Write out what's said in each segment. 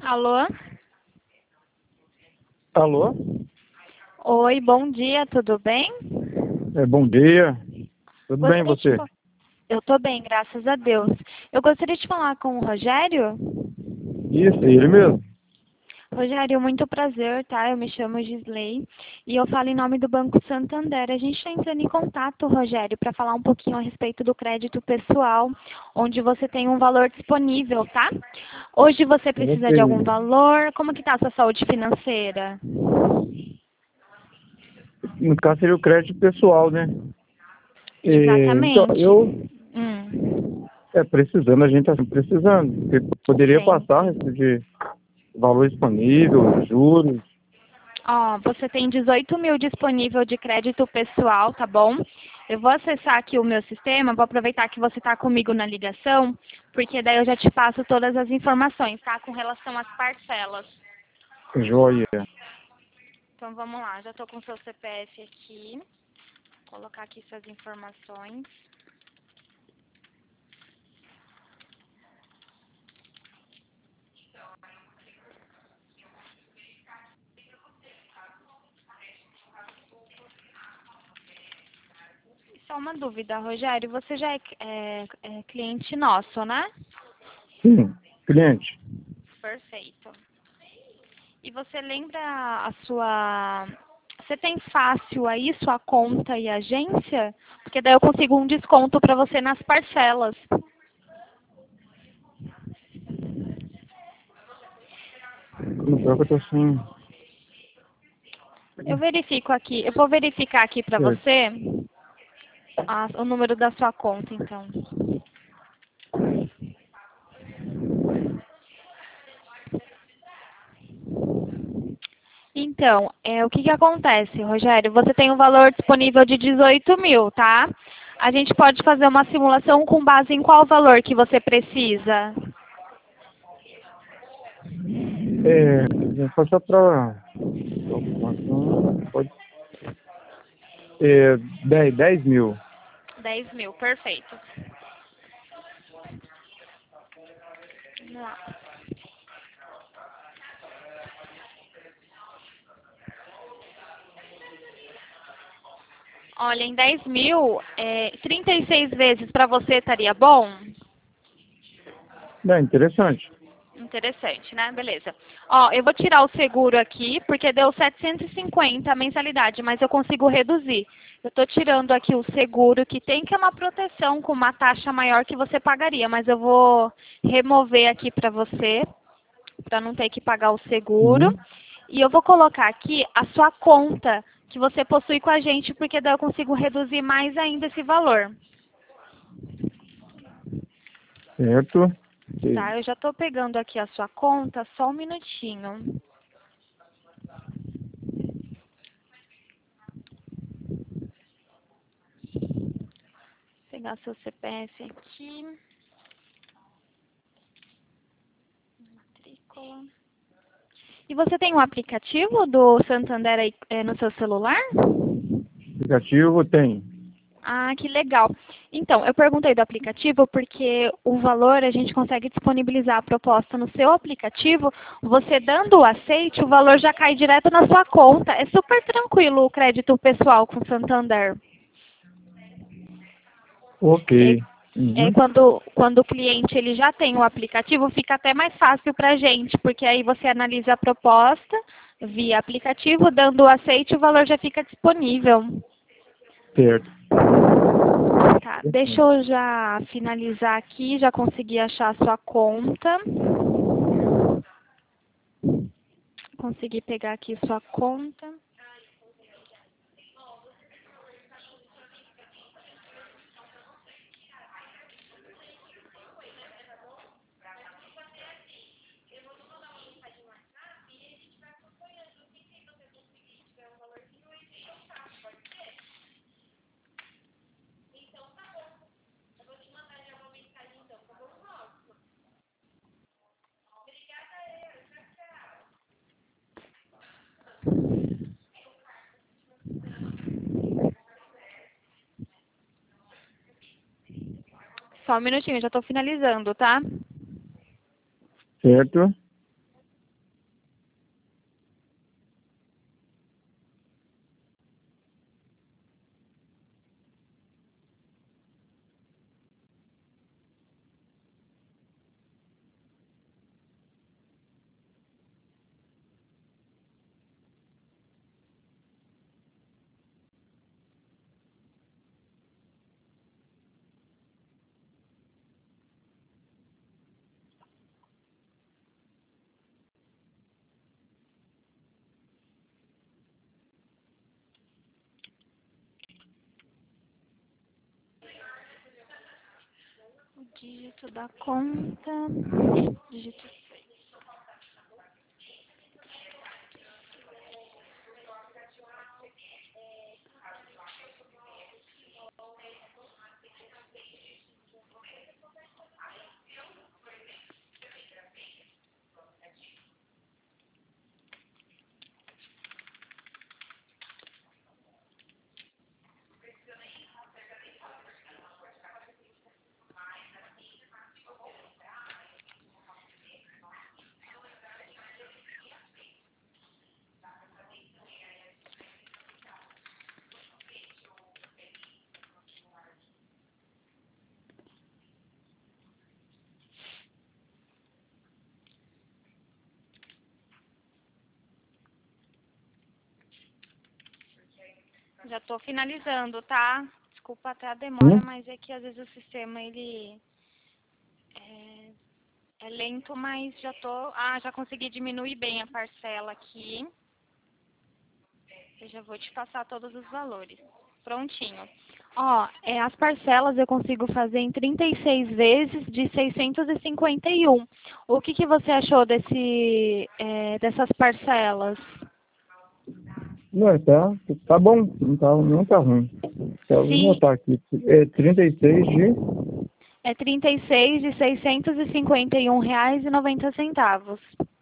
Alô? Alô? Oi, bom dia, tudo bem? Bom dia. Tudo bem, e Gostaria de... você? fa- Eu tô bem, graças a Deus. Eu gostaria de falar com o Rogério. Isso, ele mesmo. Rogério, muito prazer, tá? Eu me chamo Gisley e eu falo em nome do Banco Santander. A gente está entrando em contato, Rogério, para falar um pouquinho a respeito do crédito pessoal, onde você tem um valor disponível, tá? Hoje você precisa de algum Ok. valor? Como que tá a sua saúde financeira? No caso seria o crédito pessoal, né? Então, Exatamente. eu, Hum, precisando, a gente está precisando, porque poderia passar sempre. de valor disponível, juros. Ó, você tem 18 mil disponível de crédito pessoal, tá bom? Eu vou acessar aqui o meu sistema, vou aproveitar que você está comigo na ligação, porque daí eu já te passo todas as informações, tá? Com relação às parcelas. Joia. Então vamos lá, já estou com o seu CPF aqui. Vou colocar aqui suas informações. Só uma dúvida, Rogério, você já é cliente nosso, né? Sim, cliente. Perfeito. E você lembra a sua... Você tem fácil aí sua conta e agência? Porque daí eu consigo um desconto para você nas parcelas. No pior que eu tô assim. Eu verifico aqui, eu vou verificar aqui para Certo. você o número da sua conta, então. Então, o que que acontece, Rogério? Você tem um valor disponível de 18 mil, tá? A gente pode fazer uma simulação com base em qual valor que você precisa? Vou passar para calculação. Pode ser 10 mil. 10 mil, perfeito. Vamos lá. Olha, em 10 mil, 36 vezes para você estaria bom? Interessante. Interessante, né? Beleza. Ó, eu vou tirar o seguro aqui, porque deu 750 a mensalidade, mas eu consigo reduzir. Eu estou tirando aqui o seguro, que tem que é uma proteção com uma taxa maior que você pagaria, mas eu vou remover aqui para você, para não ter que pagar o seguro. Uhum. E eu vou colocar aqui a sua conta que você possui com a gente, porque daí eu consigo reduzir mais ainda esse valor. Certo. Tá, eu já estou pegando aqui a sua conta, só um minutinho. Vou pegar seu CPF aqui. Matrícula. E você tem um aplicativo do Santander aí, no seu celular? Aplicativo tem. Ah, que legal. Então, eu perguntei do aplicativo porque o valor a gente consegue disponibilizar a proposta no seu aplicativo. Você dando o aceite, o valor já cai direto na sua conta. É super tranquilo o crédito pessoal com o Santander. Ok. E aí, Uhum. quando o cliente ele já tem o aplicativo, fica até mais fácil para a gente, porque aí você analisa a proposta via aplicativo, dando o aceite, o valor já fica disponível. Certo. Tá, deixa eu já finalizar aqui, já consegui achar a sua conta. Consegui pegar aqui sua conta. Só um minutinho, já estou finalizando, tá? Certo. Dígito da conta. Dígito. Já estou finalizando, tá? Desculpa até a demora, mas é que às vezes o sistema ele é lento, mas já consegui diminuir bem a parcela aqui. Eu já vou te passar todos os valores. Prontinho. Ó, as parcelas eu consigo fazer em 36 vezes de 651. O que você achou dessas parcelas? Não, tá bom, não tá ruim. Então, vou Sim. notar aqui. É 36 de... É 36 de R$ 651,90.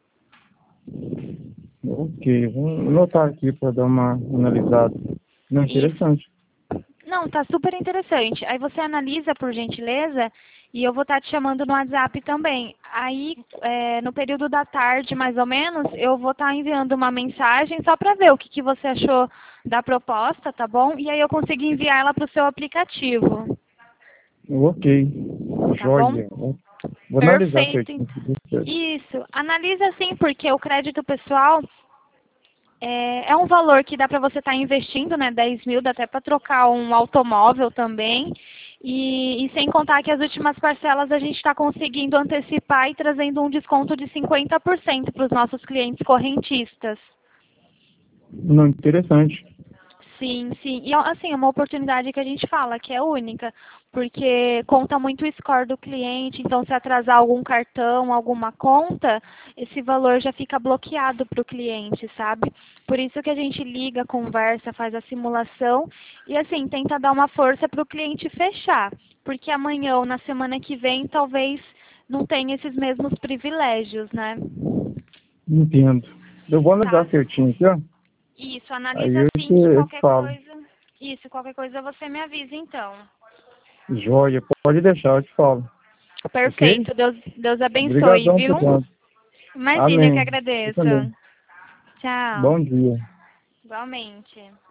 Ok, vou anotar aqui para dar uma analisada. Não, interessante. Não, tá super interessante. Aí você analisa, por gentileza, e eu vou estar te chamando no WhatsApp também. Aí, no período da tarde, mais ou menos, eu vou estar enviando uma mensagem só para ver o que você achou da proposta, tá bom? E aí eu consigo enviar ela para o seu aplicativo. Ok, Tá joia. bom? Vou analisar Perfeito. certinho. Isso. Analisa sim, porque o crédito pessoal é um valor que dá para você estar investindo, né? 10 mil, dá até para trocar um automóvel também. E sem contar que as últimas parcelas a gente está conseguindo antecipar e trazendo um desconto de 50% para os nossos clientes correntistas. Não, interessante. Sim, sim. E assim, é uma oportunidade que a gente fala que é única, porque conta muito o score do cliente, então se atrasar algum cartão, alguma conta, esse valor já fica bloqueado para o cliente, sabe? Por isso que a gente liga, conversa, faz a simulação e assim, tenta dar uma força para o cliente fechar, porque amanhã ou na semana que vem talvez não tenha esses mesmos privilégios, né? Entendo. Eu vou analisar Tá. certinho aqui, ó. Isso, Aí analisa eu assim que te qualquer falo. coisa. Isso, qualquer coisa você me avisa então. Joia, pode deixar, eu te falo. Ok? Perfeito. Deus abençoe, Obrigadão viu? por tanto. Imagina, eu que Amém. Eu agradeço. também. Tchau. Bom dia. Igualmente.